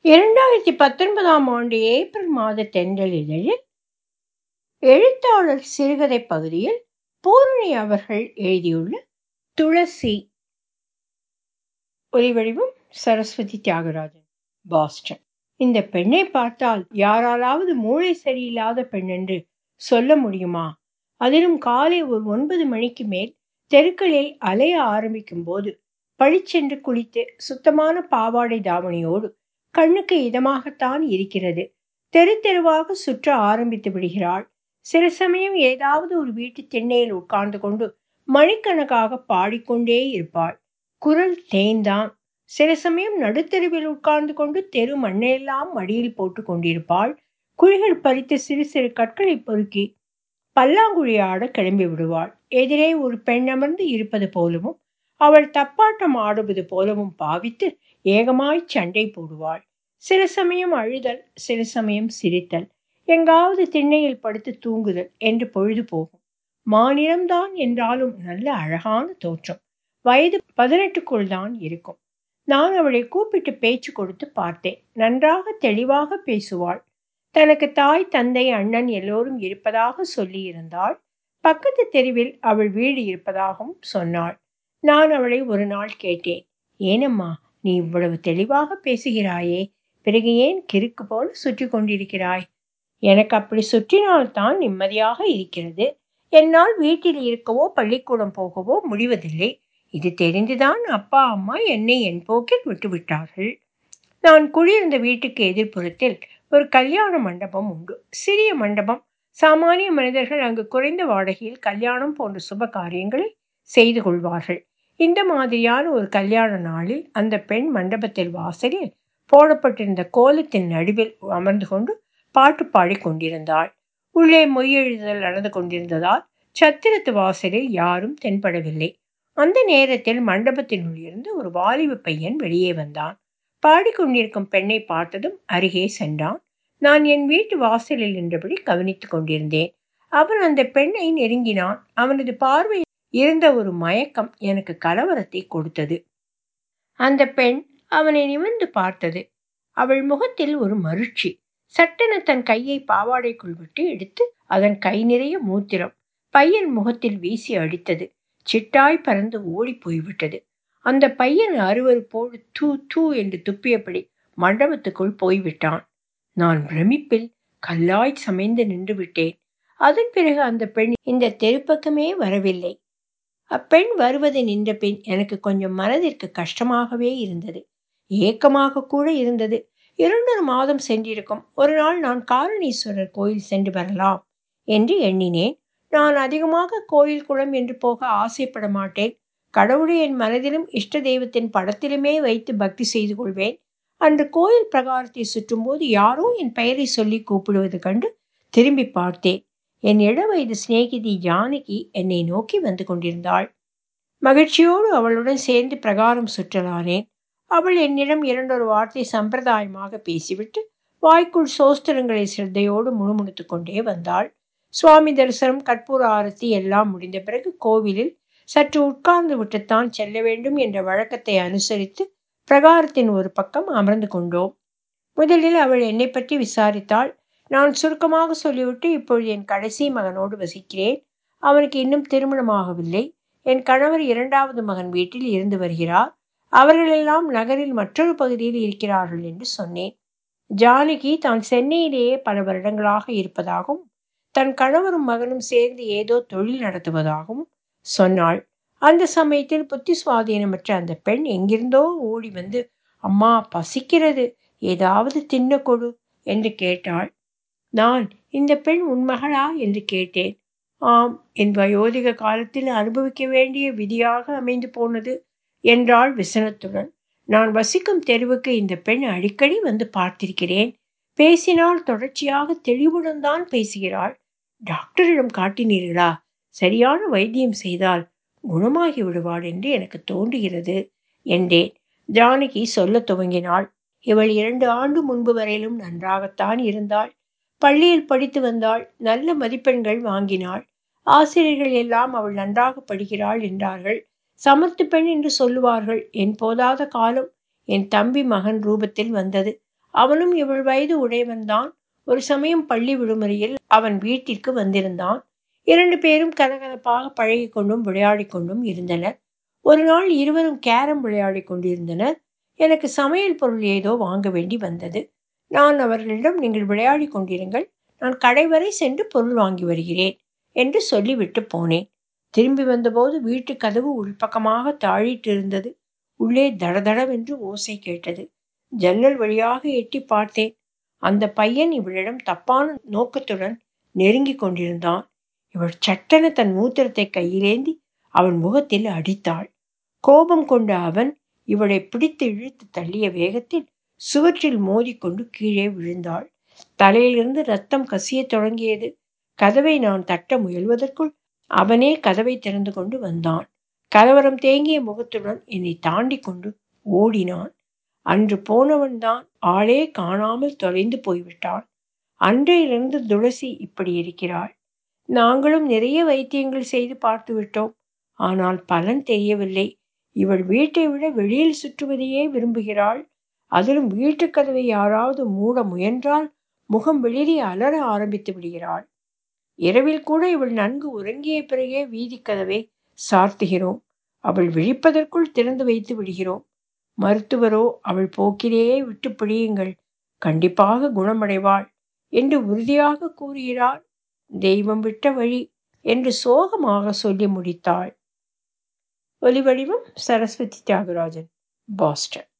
2019ஆம் ஆண்டு ஏப்ரல் மாத தென்றல் இதழில் எழுத்தாளர் சிறுகதை பகுதியில் பூரணி அவர்கள் எழுதியுள்ள துளசி. ஒலிவடிவம் சரஸ்வதி தியாகராஜன், பாஸ்டன். இந்த பெண்ணை பார்த்தால் யாராலாவது மூளை சரியில்லாத பெண் என்று சொல்ல முடியுமா? அதிலும் காலை ஒரு 9 மணிக்கு மேல் தெருக்களில் அலைய ஆரம்பிக்கும் போது பளிச்சென்று குளித்து சுத்தமான பாவாடை தாவணியோடு கண்ணுக்கு இதமாகத்தான் இருக்கிறது. தெரு தெருவாக சுற்ற ஆரம்பித்து விடுகிறாள். சில சமயம் ஏதாவது ஒரு வீட்டு திண்ணையில் உட்கார்ந்து கொண்டு மணிக்கணக்காக பாடிக்கொண்டே இருப்பாள். குரல் தேன்தான். சில சமயம் நடுத்தெருவில் உட்கார்ந்து கொண்டு தெரு மண்ணையெல்லாம் மடியில் போட்டு கொண்டிருப்பாள். குழிகள் பறித்து சிறு சிறு கற்களை பொறுக்கி பல்லாங்குழி ஆட கிளம்பி விடுவாள். எதிரே ஒரு பெண் அமர்ந்து இருப்பது போலவும் அவள் தப்பாட்டம் ஆடுவது போலவும் பாவித்து ஏகமாய் சண்டை போடுவாள். சில சமயம் அழுதல், சில சமயம் சிரித்தல், எங்காவது திண்ணையில் படுத்து தூங்குதல் என்று பொழுது போகும். மாநிலம்தான் என்றாலும் நல்ல அழகான தோற்றம். வயது 18க்குள் தான் இருக்கும். நான் அவளை கூப்பிட்டு பேச்சு கொடுத்து பார்த்தேன். நன்றாக தெளிவாக பேசுவாள். தனக்கு தாய், தந்தை, அண்ணன் எல்லோரும் இருப்பதாக சொல்லி இருந்தாள். பக்கத்து தெருவில் அவள் வீடு இருப்பதாகவும் சொன்னாள். நான் அவளை ஒரு நாள் கேட்டேன், ஏனம்மா நீ இவ்வளவு தெளிவாக பேசுகிறாயே, பிறகு ஏன் கிறுக்கு போல சுற்றி கொண்டிருக்கிறாய்? எனக்கு அப்படி சுற்றினால்தான் நிம்மதியாக இருக்கிறது. என்னால் வீட்டில் இருக்கவோ பள்ளிக்கூடம் போகவோ முடிவதில்லை. இது தெரிந்துதான் அப்பா அம்மா என்னை என் போக்கில் விட்டுவிட்டார்கள். நான் குடியிருந்த வீட்டுக்கு எதிர்ப்புறத்தில் ஒரு கல்யாண மண்டபம் உண்டு. சிறிய மண்டபம். சாமானிய மனிதர்கள் அங்கு குறைந்த வாடகையில் கல்யாணம் போன்ற சுப காரியங்களை செய்து கொள்வார்கள். இந்த மாதிரியான ஒரு கல்யாண நாளில் அந்த பெண் மண்டபத்தில் வாசலில் போடப்பட்டிருந்த கோலத்தின் நடுவில் அமர்ந்து கொண்டு பாட்டு பாடி கொண்டிருந்தாள். உள்ளே மொய் எழுதுதல் நடந்து கொண்டிருந்ததால் சத்திரத்து வாசலில் யாரும் தென்படவில்லை. அந்த நேரத்தில் மண்டபத்தினுள் இருந்து ஒரு வாலிப பையன் வெளியே வந்தான். பாடிக்கொண்டிருக்கும் பெண்ணை பார்த்ததும் அருகே சென்றான். நான் என் வீட்டு வாசலில் நின்றபடி கவனித்துக் கொண்டிருந்தேன். அவன் அந்த பெண்ணை நெருங்கினான். அவனது பார்வை இருந்த ஒரு மயக்கம் எனக்கு கலவரத்தை கொடுத்தது. அந்த பெண் அவனை நிமிர்ந்து பார்த்தது. அவள் முகத்தில் ஒரு மருட்சி. சட்டென தன் கையை பாவாடைக்குள் விட்டு எடுத்து அதன் கை நிறைய மூத்திரம் பையன் முகத்தில் வீசி அடித்தது. சிட்டாய் பறந்து ஓடி போய்விட்டது. அந்த பையன் அருவருப்போடு தூ தூ என்று துப்பியபடி மண்டபத்துக்குள் போய்விட்டான். நான் பிரமிப்பில் கல்லாய் சமைந்து நின்று விட்டேன். அதன் பிறகு அந்த பெண் இந்த தெருப்பக்கமே வரவில்லை. அப்பெண் வருவது நின்ற பின் எனக்கு கொஞ்சம் மனதிற்கு கஷ்டமாகவே இருந்தது. ஏக்கமாக கூட இருந்தது. 2 மாதம் சென்றிருக்கும். ஒரு நாள் நான் காரணீஸ்வரர் கோயில் சென்று வரலாம் என்று எண்ணினேன். நான் அதிகமாக கோயில் குளம் என்று போக ஆசைப்பட மாட்டேன். கடவுளை என் மனதிலும் இஷ்ட தெய்வத்தின் படத்திலுமே வைத்து பக்தி செய்து கொள்வேன். அன்று கோயில் பிரகாரத்தை சுற்றும் போது யாரோ என் பெயரை சொல்லி கூப்பிடுவது கண்டு திரும்பி பார்த்தேன். என் இள வயது சிநேகிதி ஜானகி என்னை நோக்கி வந்து கொண்டிருந்தாள். மகிழ்ச்சியோடு அவளுடன் சேர்ந்து பிரகாரம் சுற்றலானேன். அவள் என்னிடம் 2 வார்த்தை சம்பிரதாயமாக பேசிவிட்டு வாய்க்குள் சோஸ்திரங்களை சிரத்தையோடு முணுமுணுத்து கொண்டே வந்தாள். சுவாமி தரிசனம், கற்பூர ஆரத்தி எல்லாம் முடிந்த பிறகு கோவிலில் சற்று உட்கார்ந்து விட்டுத்தான் செல்ல வேண்டும் என்ற வழக்கத்தை அனுசரித்து பிரகாரத்தின் ஒரு பக்கம் அமர்ந்து கொண்டோம். முதலில் அவள் என்னை பற்றி விசாரித்தாள். நான் சுருக்கமாக சொல்லிவிட்டு, இப்பொழுது என் கடைசி மகனோடு வசிக்கிறேன். அவனுக்கு இன்னும் திருமணமாகவில்லை. என் கணவர் 2வது மகன் வீட்டில் இருந்து வருகிறார். அவர்களெல்லாம் நகரில் மற்றொரு பகுதியில் இருக்கிறார்கள் என்று சொன்னேன். ஜானகி தான் சென்னையிலேயே பல வருடங்களாக இருப்பதாகவும் தன் கணவரும் மகனும் சேர்ந்து ஏதோ தொழில் நடத்துவதாகவும் சொன்னாள். அந்த சமயத்தில் புத்தி சுவாதீனமற்ற அந்த பெண் எங்கிருந்தோ ஓடி வந்து, அம்மா பசிக்கிறது, ஏதாவது தின்ன கொடு என்று கேட்டாள். நான், இந்த பெண் உன் மகளா என்று கேட்டேன். ஆம், என் வயோதிக காலத்தில் அனுபவிக்க வேண்டிய விதியாக அமைந்து போனது என்றாள் விசனத்துடன். நான் வசிக்கும் தெருவுக்கு இந்த பெண் அடிக்கடி வந்து பார்த்திருக்கிறேன். பேசினால் தொடர்ச்சியாக தெளிவுடன் தான் பேசுகிறாள். டாக்டரிடம் காட்டினீர்களா? சரியான வைத்தியம் செய்தால் குணமாகி விடுவாள் என்று எனக்கு தோன்றுகிறது என்றேன். ஜானகி சொல்ல துவங்கினாள். இவள் 2 ஆண்டு முன்பு வரையிலும் நன்றாகத்தான் இருந்தாள். பள்ளியில் படித்து வந்தாள். நல்ல மதிப்பெண்கள் வாங்கினாள். ஆசிரியர்கள் எல்லாம் அவள் நன்றாக படிக்கிறாள் என்றார்கள். சமர்த்து பெண் என்று சொல்லுவார்கள். என் போதாத காலம் என் தம்பி மகன் ரூபத்தில் வந்தது. அவனும் இவள் வயது உடையவன்தான். ஒரு சமயம் பள்ளி விடுமுறையில் அவன் வீட்டிற்கு வந்திருந்தான். 2 பேரும் கலகலப்பாக பழகி கொண்டும் விளையாடி கொண்டும் இருந்தனர். ஒரு நாள் இருவரும் கேரம் விளையாடி கொண்டிருந்தனர். எனக்கு சமையல் பொருள் ஏதோ வாங்க வேண்டி வந்தது. நான் அவர்களிடம், நீங்கள் விளையாடி கொண்டிருங்கள், நான் கடை வரை சென்று பொருள் வாங்கி வருகிறேன் என்று சொல்லிவிட்டு போனேன். திரும்பி வந்தபோது வீட்டு கதவு உள்பக்கமாக தாழிட்டிருந்தது. உள்ளே தடதடவென்று ஓசை கேட்டது. ஜன்னல் வழியாக எட்டி பார்த்தேன். அந்த பையன் இவளிடம் தப்பான நோக்கத்துடன் நெருங்கி கொண்டிருந்தான். இவள் சட்டென தன் மூத்திரத்தை கையிலேந்தி அவன் முகத்தில் அடித்தாள். கோபம் கொண்ட அவன் இவளை பிடித்து இழுத்து தள்ளிய வேகத்தில் சுவற்றில் மோதிக்கொண்டு கீழே விழுந்தாள். தலையிலிருந்து ரத்தம் கசிய தொடங்கியது. கதவை நான் தட்ட முயல்வதற்குள் அவனே கதவை திறந்து கொண்டு வந்தான். கலவரம் தேங்கிய முகத்துடன் என்னை தாண்டி கொண்டு ஓடினான். அன்று போனவன்தான் ஆளே காணாமல் தொலைந்து போய்விட்டான். அன்றையிலிருந்து துளசி இப்படி இருக்கிறாள். நாங்களும் நிறைய வைத்தியங்கள் செய்து பார்த்து விட்டோம். ஆனால் பலன் தெரியவில்லை. இவள் வீட்டை விட வெளியில் சுற்றுவதையே விரும்புகிறாள். அதிலும் வீட்டுக் கதவை யாராவது மூட முயன்றால் முகம் வெளிரி அலற ஆரம்பித்து விடுகிறாள். இரவில் கூட இவள் நன்கு உறங்கிய பிறகே வீதிக் கதவை சார்த்துகிறோம். அவள் விழிப்பதற்குள் திறந்து வைத்து விடுகிறோம். மருத்துவரோ, அவள் போக்கிலேயே விட்டு பிடியுங்கள், கண்டிப்பாக குணமடைவாள் என்று உறுதியாக கூறுகிறார். தெய்வம் விட்ட வழி என்று சோகமாக சொல்லி முடித்தாள். ஒலிவடிவம் சரஸ்வதி தியாகராஜன், பாஸ்டன்.